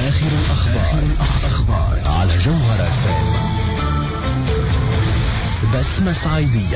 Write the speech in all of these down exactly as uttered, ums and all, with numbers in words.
آخر الأخبار, الأخبار على جوهرة اف ام. بسمة صعيدية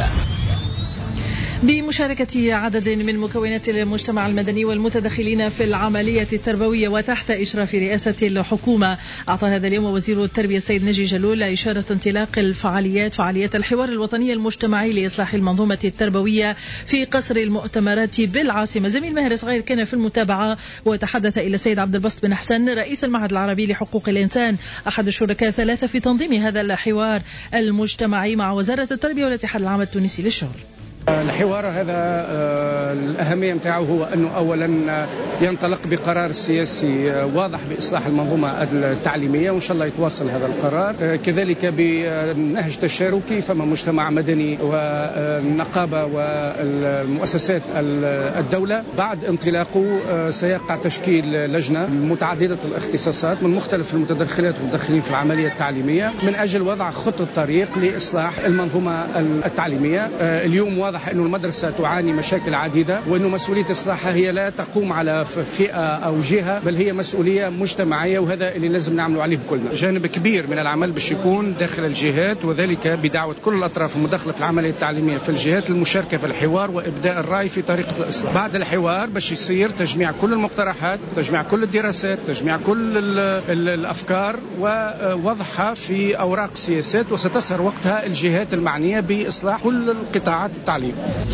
بمشاركة عدد من مكونات المجتمع المدني والمتدخلين في العملية التربوية وتحت إشراف رئاسة الحكومة. أعطى هذا اليوم وزير التربية السيد نجي جلول إشارة انطلاق الفعاليات فعاليات الحوار الوطني المجتمعي لإصلاح المنظومة التربوية في قصر المؤتمرات بالعاصمة. زميل ماهر صغير كان في المتابعة وتحدث إلى السيد عبد الباسط بن حسن رئيس المعهد العربي لحقوق الإنسان أحد الشركاء ثلاثة في تنظيم هذا الحوار المجتمعي مع وزارة التربية والاتحاد العام التونسي للشغل. الحوار هذا الأهمية متاعه هو أنه أولا ينطلق بقرار سياسي واضح بإصلاح المنظومة التعليمية، وإن شاء الله يتواصل هذا القرار. كذلك بنهج تشاركي، فما مجتمع مدني والنقابة والمؤسسات الدولة. بعد انطلاقه سيقع تشكيل لجنة متعددة الاختصاصات من مختلف المتدخلات والمتدخلين في العملية التعليمية من أجل وضع خطة طريق لإصلاح المنظومة التعليمية. اليوم واضح أن المدرسة تعاني مشاكل عديدة، وأن مسؤولية إصلاحها هي لا تقوم على فئة أو جهة، بل هي مسؤولية مجتمعية، وهذا اللي لازم نعمله عليه بكلنا. جانب كبير من العمل باش يكون داخل الجهات، وذلك بدعوة كل الأطراف المدخلة في العملية التعليمية في الجهات المشاركة في الحوار وإبداء الرأي في طريقة الإصلاح. بعد الحوار باش يصير تجميع كل المقترحات، تجميع كل الدراسات، تجميع كل ال ال الأفكار ووضعها في أوراق سياسات، وستسهر وقتها الجهات المعنية بإصلاح كل القطاعات التعليم.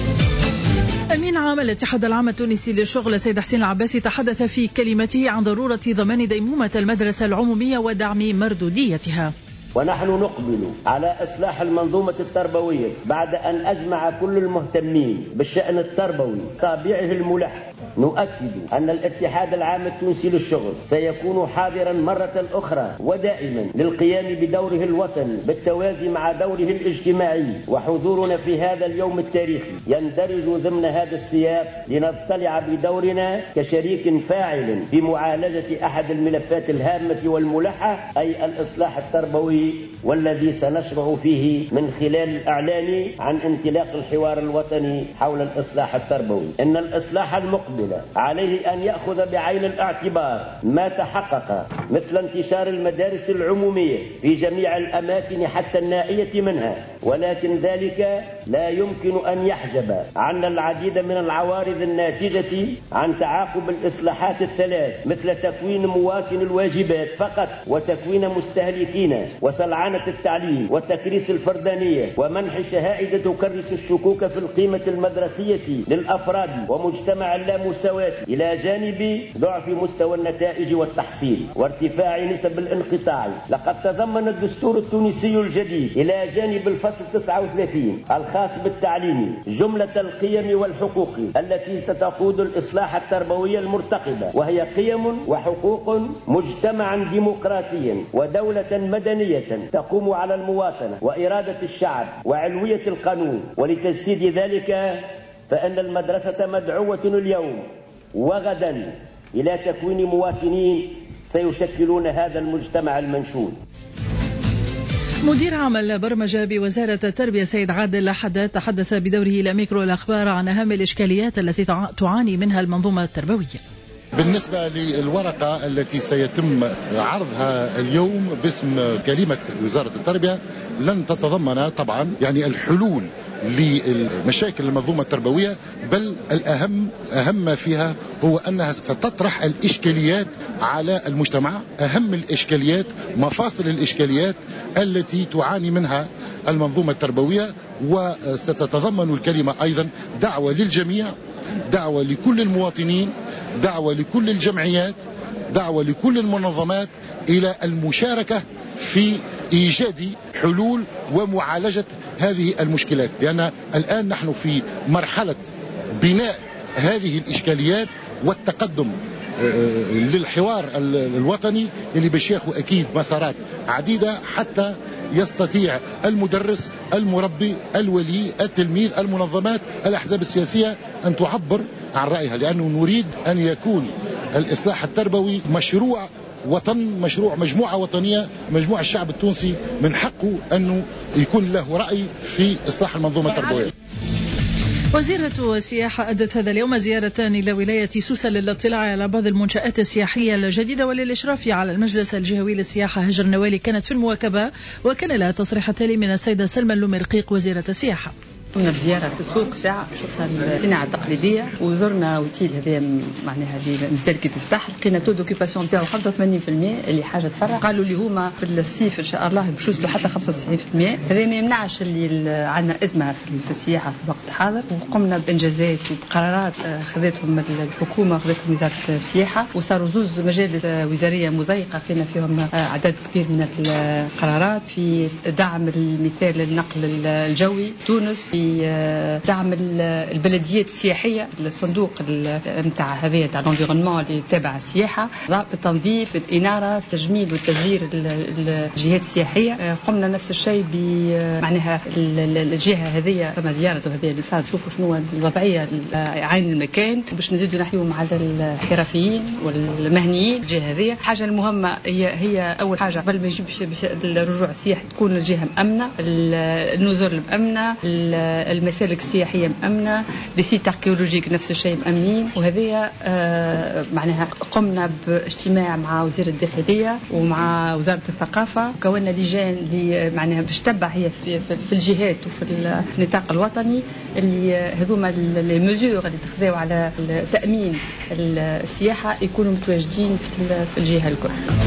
أمين عام الاتحاد العام التونسي للشغل السيد حسين العباسي تحدث في كلمته عن ضرورة ضمان ديمومة المدرسة العمومية ودعم مردوديتها. ونحن نقبل على إصلاح المنظومة التربوية بعد أن أجمع كل المهتمين بالشأن التربوي طابعه الملح. نؤكد أن الاتحاد العام التونسي للشغل سيكون حاضرا مرة أخرى ودائما للقيام بدوره الوطني بالتوازي مع دوره الاجتماعي، وحضورنا في هذا اليوم التاريخي يندرج ضمن هذا السياق لنطلع بدورنا كشريك فاعل في معالجة أحد الملفات الهامة والملحة، أي الإصلاح التربوي، والذي سنشرع فيه من خلال الإعلان عن انطلاق الحوار الوطني حول الإصلاح التربوي. إن الإصلاح المقبل عليه أن يأخذ بعين الاعتبار ما تحقق مثل انتشار المدارس العمومية في جميع الأماكن حتى النائية منها، ولكن ذلك لا يمكن أن يحجب عنا العديد من العوارض الناتجة عن تعاقب الإصلاحات الثلاث، مثل تكوين مواطن الواجبات فقط، وتكوين مستهلكين، وسلعنة التعليم، وتكريس الفردانية، ومنح شهائد تكرس الشكوك في القيمة المدرسية للأفراد ومجتمع اللامساواة، إلى جانب ضعف مستوى النتائج والتحصيل وارتفاع نسب الانقطاع. لقد تضمن الدستور التونسي الجديد إلى جانب الفصل تسعة وثلاثين الخاص بالتعليم جملة القيم والحقوق التي ستقود الإصلاح التربوي المرتقبة، وهي قيم وحقوق مجتمعا ديمقراطيا ودولة مدنية تقوم على المواطنة وإرادة الشعب وعلوية القانون. ولتجسيد ذلك فإن المدرسة مدعوة اليوم وغدا إلى تكوين مواطنين سيشكلون هذا المجتمع المنشود. مدير عام البرمجة بوزارة التربية سيد عادل حداد تحدث بدوره إلى ميكرو الأخبار عن أهم الإشكاليات التي تعاني منها المنظومة التربوية. بالنسبة للورقة التي سيتم عرضها اليوم باسم كلمة وزارة التربية لن تتضمن طبعا يعني الحلول لمشاكل المنظومة التربوية، بل الأهم أهم ما فيها هو أنها ستطرح الإشكاليات على المجتمع، أهم الإشكاليات، مفاصل الإشكاليات التي تعاني منها المنظومة التربوية. وستتضمن الكلمة أيضا دعوة للجميع، دعوة لكل المواطنين، دعوة لكل الجمعيات، دعوة لكل المنظمات إلى المشاركة في إيجاد حلول ومعالجة هذه المشكلات، لأن الآن نحن في مرحلة بناء هذه الإشكاليات والتقدم للحوار الوطني اللي باش ياخذ أكيد مسارات عديدة حتى يستطيع المدرس، المربي، الولي، التلميذ، المنظمات، الأحزاب السياسية أن تعبر عن رأيها، لأنه نريد أن يكون الإصلاح التربوي مشروع وطن، مشروع مجموعة وطنية، مجموعة الشعب التونسي من حقه أنه يكون له رأي في إصلاح المنظومة التربوية. وزيرة السياحة أدت هذا اليوم زيارة إلى ولاية سوسة للاطلاع على بعض المنشآت السياحية الجديدة وللإشراف على المجلس الجهوي للسياحة. هجر نوالي كانت في المواكبة وكان لها تصريح تالي من السيدة سلمى اللومرقيق وزيرة السياحة. قمنا بزيارة في السوق ساعة شفنا الصناعة التقليدية وزرنا اوتيل هذا معناها اللي مازال كي تفتح لقينا تو دوكيباسيون تاعو خمسة وثمانين بالمئة اللي حاجة تفرح. قالوا لي هما في الصيف إن شاء الله باش يوصلوا حتى خمسة وتسعين بالمئة. هذا ما يمنعش اللي عندنا أزمة في السياحة في الوقت الحاضر وقمنا بإنجازات وبقرارات خذتهم الحكومة وخذتهم وزارة السياحة وصاروا زوز مجالس وزارية مضيقة خذنا فيهم عدد كبير من القرارات في دعم المثال للنقل الجوي تونس، دعم البلديات السياحيه، الصندوق نتاع هذه تاع الانفيرونمون اللي تابع السياحه، التنظيف، الاناره، التجميل والتشجير الجهات السياحيه. قمنا نفس الشيء بمعناها الجهه هذه ثم زياره هذه اللي صار نشوفوا شنو الوضعيه عين المكان باش نزيدوا نحيوهم على الحرفيين والمهنيين. الجهه هذه حاجه المهمه هي هي اول حاجه قبل ما يجيب الرجوع السياحي تكون الجهه مامنه، النزل مامنه، المسالك السياحيه مامنه، لسيت اركيولوجيك نفس الشيء مامنين. وهذه آه معناها قمنا باجتماع مع وزير الداخليه ومع وزاره الثقافه، كونا لجان اللي معناها باش تتبع هي في, في الجهات وفي النطاق الوطني اللي هذوما لي ميزور اللي تخذوا على تامين السياحه يكونوا متواجدين في الجهه الكل.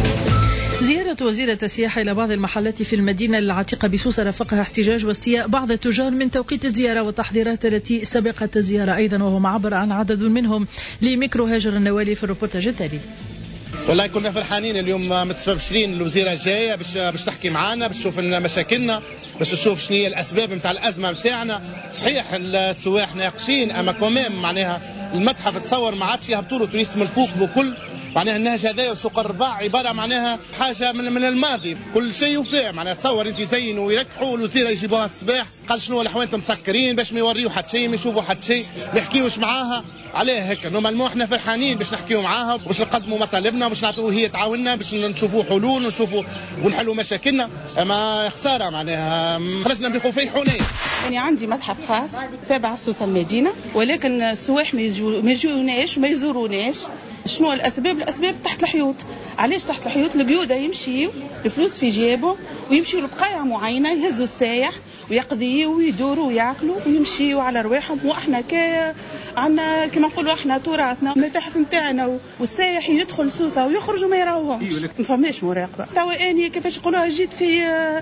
زيارة وزيرة السياحة إلى بعض المحلات في المدينة العتيقة بسوسة رافقها احتجاج واستياء بعض التجار من توقيت الزيارة والتحضيرات التي سبقت الزيارة أيضا، وهم عبر عن عدد منهم لميكرو هاجر النوالي في الروبورتاج التالي. والله كنا فرحانين اليوم متبشرين الوزيره جايه باش باش تحكي معنا، باش تشوف مشاكلنا، باش تشوف شنو هي الاسباب نتاع الازمه نتاعنا. صحيح السواح ناقصين اما كمان معناها المتحف تصور ما عادش يهبطوا له توريست من الفوق بكل معناها النهج هذا وسوق الرباع عباره معناها حاجه من, من الماضي، كل شيء وفيه معناها تصور انت زينوا ويركحوا الوزيره يجيبوها الصباح قال شنو الاحوال مسكرين باش ما يوريوا حتى شيء ما يشوفوا حتى شيء ما يحكيوش معاها عليه هيك. نورمالمون احنا فرحانين باش نحكيوا معاها وباش نقدموا مطالبنا وباش نعطوه هي تعاوننا باش نشوفوا حلول ونشوفوا ونحلوا مشاكلنا. اما خساره معناها خرجنا بخفي حنين. يعني عندي متحف خاص تابع سوسة المدينه ولكن السواح ما يجوناش ما يزوروناش. شنو الاسباب؟ الاسباب تحت الحيوط. علاش تحت الحيوط؟ القيوده يمشيوا الفلوس في جيبهم ويمشيوا لبقايع معينه يهزوا السايح ويقضيوا ويدوروا وياكلوا ويمشيوا على رواحهم. واحنا كا عندنا كما نقولوا احنا تراثنا المتاحف نتاعنا والسايح يدخل سوسه ويخرج وما يراوهمش. ما فماش مراقبه. توا اني كيفاش نقولوها جيت في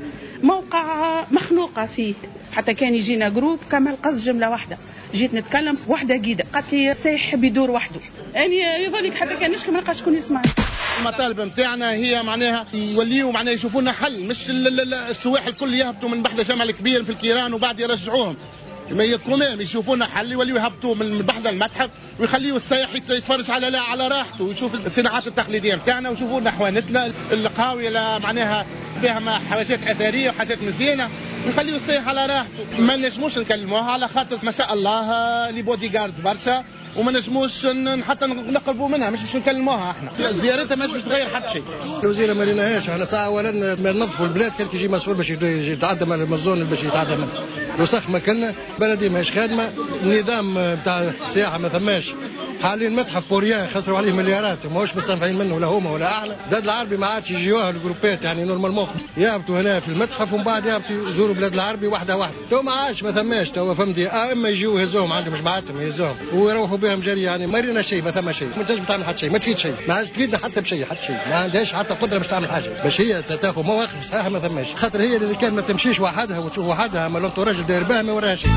موقع مخنوقه فيه، حتى كان يجينا جروب كما القصد جمله واحده جيت نتكلم وحده جيده قالت لي السايح يحب يدور وحده. يعني يظلك حتى كان نشكي ما نلقاش شكون يسمعني. المطالب نتاعنا هي معناها يوليوا معناها يشوفوا لنا حل، مش السواح الكل يهبطوا من بحذا جمل كبير في الكيران وبعد يرجعوهم. ما يكونوا يشوفوا لنا حل يوليوا يهبطوا من بحذا المتحف ويخليوا السائح يتفرج على لا على راحته ويشوف الصناعات التقليديه نتاعنا ويشوفوا لنا حوانتنا القهاوي معناها فيها حاجات اثريه وحاجات مزيانه ويخليوا السائح على راحته. ما نجموش نكلموها على خاطر ما شاء الله لي بودي جارد برشا وما نجموش حتى نقربوا منها، مش باش نكلموها احنا. زيارتها مش بتغير حتى شيء. الوزيره ما ريناهاش احنا ساعه اولا ما ننظفوا البلاد كان يجي مسؤول باش يتعدى من الزون باش يتعدى منه. الوسخ ما كلنا بلدي ماهيش خادمه، النظام بتاع السياحه ما ثماش. حاليا المتحف بوريان خسروا عليه مليارات وماهوش مستنفعين منه ولا هما ولا احنا. البلاد العربي ما عادش يجيوها الجروبات يعني نورمالمون يهبطوا هنا في المتحف ومن بعد يهبطوا يزوروا البلاد العربي واحده واحده. تو ما عادش ما ثماش تو فهمتي. اما يجيو يهزوهم عندهم جماعتهم يهزوهم ويروحوا بهم جري يعني ما رينا شيء ما ثم شيء. ما تنجم تعمل حتى شيء ما تفيد شيء ما عادش تفيدنا حتى بشيء حتى شيء ما عندهاش حتى قدره باش تعمل حاجه باش هي تاخذ مواقف صحيحه ما ثماش. خاطر هي اللي كان ما تمشيش وحدها وتشوف وحدها ما لونتوراج داير بها ما وراها شيء.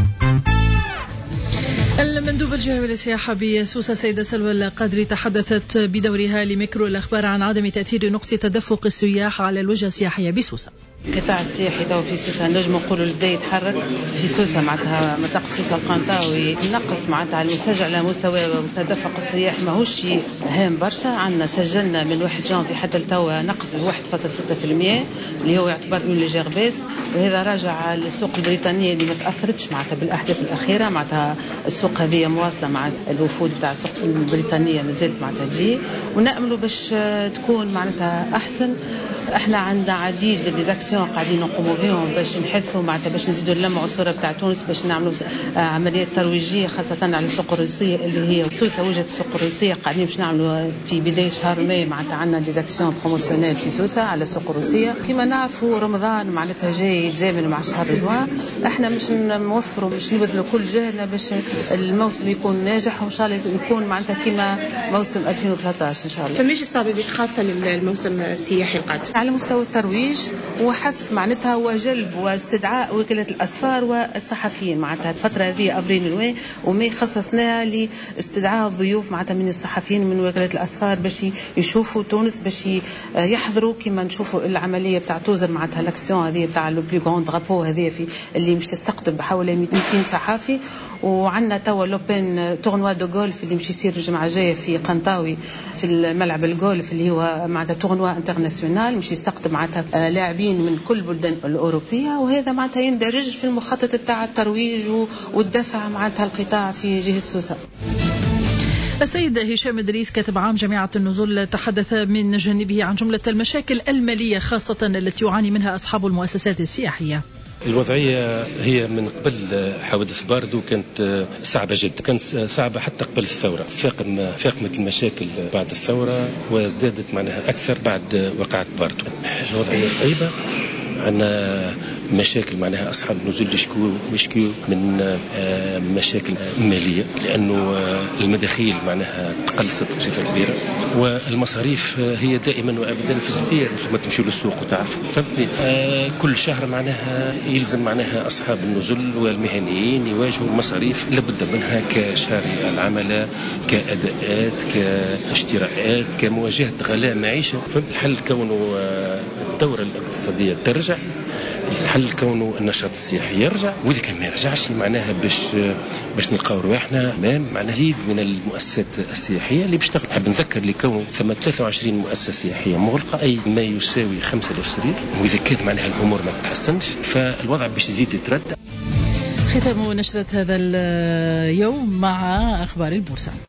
المندوب الجهوي للسياحة بسوسة سيدة سلوى القادري تحدثت بدورها لميكرو الأخبار عن عدم تأثير نقص تدفق السياح على الوجهة السياحية بسوسة. القطاع السياحي تو في سوسة نجم نقولوا بدا يتحرك في سوسة معناتها منطقة سوسة القنطاوي نقص معناتها على المسجل على مستوى تدفق السياح ماهوش شيء هام برشا. عندنا سجلنا من واحد جانفي حتى لتوا نقص ب واحد فاصلة ستة بالمئة اللي هو يعتبر اون ليجير بيس، وهذا راجع للسوق البريطانية اللي ما تأثرتش معناتها بالأحداث الأخيرة. معناتها السوق هذه مواصلة مع الوفود بتاع السوق البريطانية مازالت معناتها تجي، ونأملوا باش تكون معناتها أحسن. احنا عندنا عديد ديزاكسيون قاعدين نقوموا بهم باش نحثوا معناتها باش نزيدوا نلمعوا الصورة بتاع تونس، باش نعملوا عمليات ترويجية خاصة على السوق الروسية اللي هي سوسة وجهة السوق الروسية. قاعدين باش نعملوا في بداية شهر ماي معناتها عندنا ديزاكسيون بروموسيونيل في سوسة على السوق الروسية. كما نعرفوا رمضان معناتها جاي يتزامن مع شهر رجوان، احنا مش نوفروا مش نبذلوا كل جهدنا باش الموسم يكون ناجح وان شاء الله يكون معناتها كما موسم ألفين وثلاثة عشر ان شاء الله. فماش استعدادات خاصة للموسم السياحي القادم على مستوى الترويج وحث معناتها وجلب واستدعاء وكالة الأسفار والصحفيين. معناتها الفترة هذه أفريل وماي خصصناها لاستدعاء الضيوف معناتها من الصحفيين من وكالة الأسفار باش يشوفوا تونس، باش يحضروا كما نشوفوا العملية بتاع توزر معناتها الاكسيون هذه بتاع لو بلو غراند درابو هذه في اللي مش تستقطب حوالي مئتين صحفي. وعندنا توا لوبين تورنوا دو غولف اللي مش يصير الجمعة الجاية في قنطاوي في الملعب الجولف اللي هو معناتها تورنوا انترناسيونال مش يستقطب معناتها لاعبين من كل البلدان الأوروبية، وهذا معناتها يندرج في المخطط بتاع الترويج والدفع معناتها القطاع في جهة سوسة. السيد هشام إدريس كاتب عام جامعة النزول تحدث من جانبه عن جملة المشاكل المالية خاصة التي يعاني منها أصحاب المؤسسات السياحية. الوضعية هي من قبل حوادث باردو كانت صعبة جدا، كانت صعبة حتى قبل الثورة. فاقم فاقمت المشاكل بعد الثورة وازدادت معناها أكثر بعد وقعة باردو. الوضعية صعيبة، عندنا مشاكل معناها أصحاب النزول يشكو يشكو من مشاكل مالية، لأنه المداخيل معناها تقلصت بصفة كبيرة، والمصاريف هي دائما وأبدا في ازدياد. ثم تمشوا للسوق وتعرفوا فهمتني، كل شهر معناها يلزم معناها أصحاب النزول والمهنيين يواجهوا مصاريف لابد منها كشهر العملة، كأداءات، كاشتراءات، كمواجهة غلاء معيشة. فالحل كونه الدورة الاقتصادية ترجع، الحل كونه النشاط السياحي يرجع، وإذا كان ما يرجعش معناها باش باش نلقاو رواحنا امام معناها عديد من المؤسسات السياحيه اللي بتشتغل. حاب نذكر لي كونه ثم ثلاثة وعشرين مؤسسه سياحيه مغلقه، اي ما يساوي خمسة آلاف سرير، واذا كانت معناها الامور ما تتحسنش فالوضع باش يزيد يتردى. ختام نشرة هذا اليوم مع اخبار البورصه.